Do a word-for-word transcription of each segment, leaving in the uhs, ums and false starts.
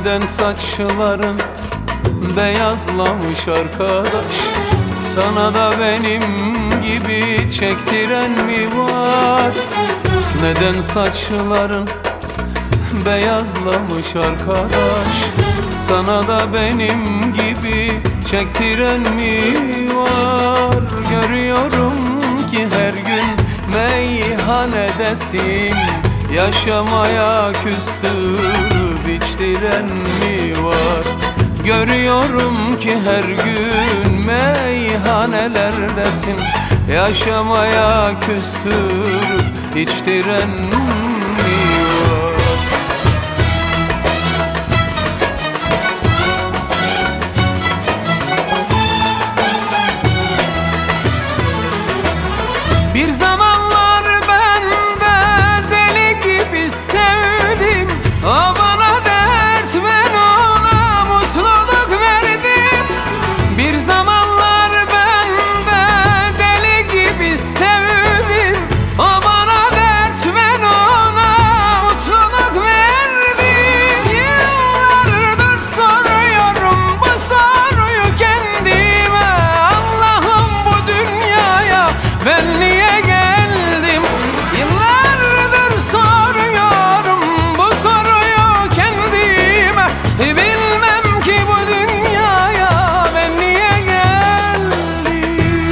Neden saçların beyazlamış arkadaş? Sana da benim gibi çektiren mi var? Neden saçların beyazlamış arkadaş? Sana da benim gibi çektiren mi var? Görüyorum ki her gün meyhanedesin, yaşamaya küstürüp içtiren mi var? Görüyorum ki her gün meyhanelerdesin, yaşamaya küstürüp içtiren mi var? Bir zamanlar ben de deli gibi sevdim, o bana dert, ben ona mutluluk verdim. Bir zamanlar ben de deli gibi sevdim, o bana dert, ben ona mutluluk verdim. Yıllardır soruyorum bu soruyu kendime, Allah'ım bu dünyaya ben niye geldim? Yıllardır soruyorum bu soruyu kendime, bilmem ki bu dünyaya ben niye geldim?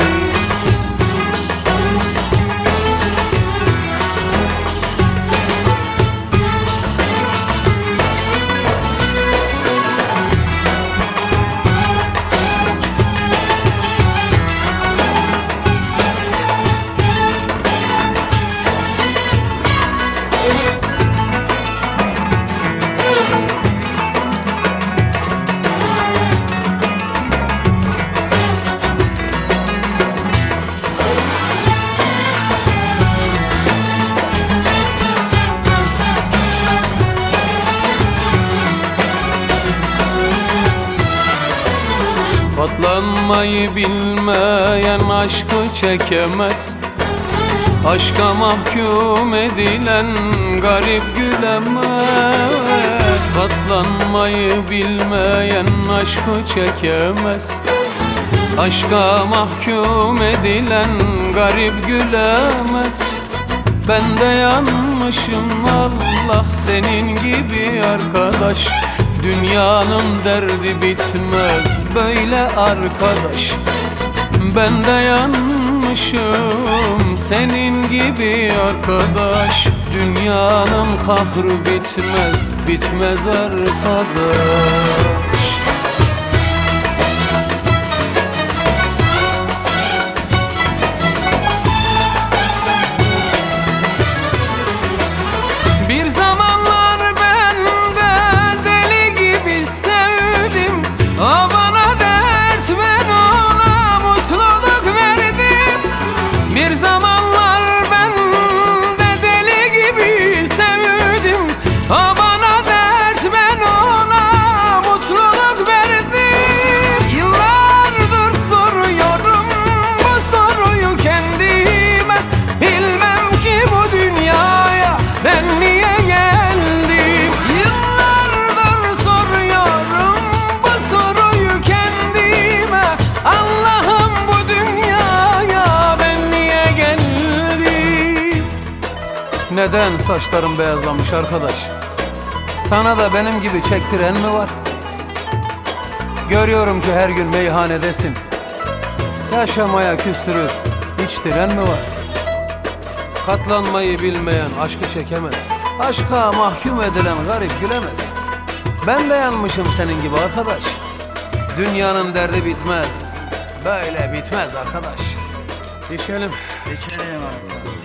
Katlanmayı bilmeyen aşkı çekemez, aşka mahkum edilen garip gülemez. Katlanmayı bilmeyen aşkı çekemez, aşka mahkum edilen garip gülemez. Ben de yanmışım Allah senin gibi arkadaş, dünyanın derdi bitmez böyle arkadaş. Ben de yanmışım senin gibi arkadaş, dünyanın kahrı bitmez, bitmez arkadaş. Bir zamanlar ben de deli gibi sevdim, o bana dert, ben ona mutluluk verdim. Bir zamanlar ben de deli gibi sevdim, o bana dert, ben ona mutluluk verdim. Yıllardır soruyorum bu soruyu kendime, bilmem ki bu dünyaya ben niye geldim? Yıllardır soruyorum bu soruyu kendime, Allah'ım bu dünyaya ben niye geldim? Neden saçların beyazlamış arkadaş? Sana da benim gibi çektiren mi var? Görüyorum ki her gün meyhanedesin, yaşamaya küstürüp içtiren mi var? Katlanmayı bilmeyen aşkı çekemez, aşka mahkum edilen garip gülemez. Ben de yanmışım senin gibi arkadaş, dünyanın derdi bitmez böyle bitmez arkadaş. İçelim. İçelim abi.